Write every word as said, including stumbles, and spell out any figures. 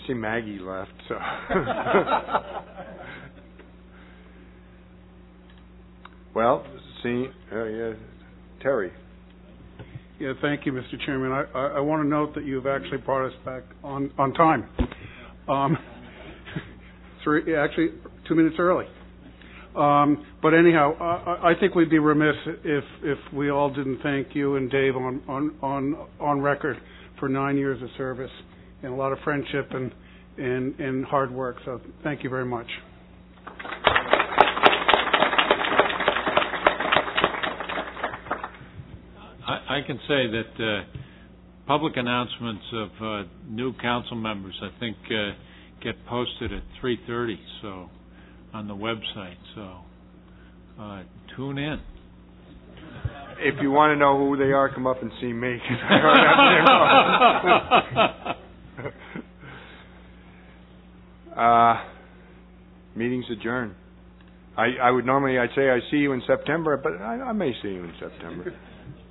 I see Maggie left, so. Well, see, uh, yeah, Terry. Yeah, thank you, Mister Chairman. I, I, I want to note that you've actually brought us back on, on time. Um, three, actually, two minutes early. Um, but anyhow, I, I think we'd be remiss if if we all didn't thank you and Dave on, on, on, on record for nine years of service and a lot of friendship and, and, and hard work. So thank you very much. I, I can say that uh, public announcements of uh, new council members, I think, uh, get posted at three thirty. So. On the website, so uh, tune in. If you want to know who they are, come up and see me. I don't have to uh, meeting's adjourned. I, I would normally, I'd say I see you in September, but I, I may see you in September.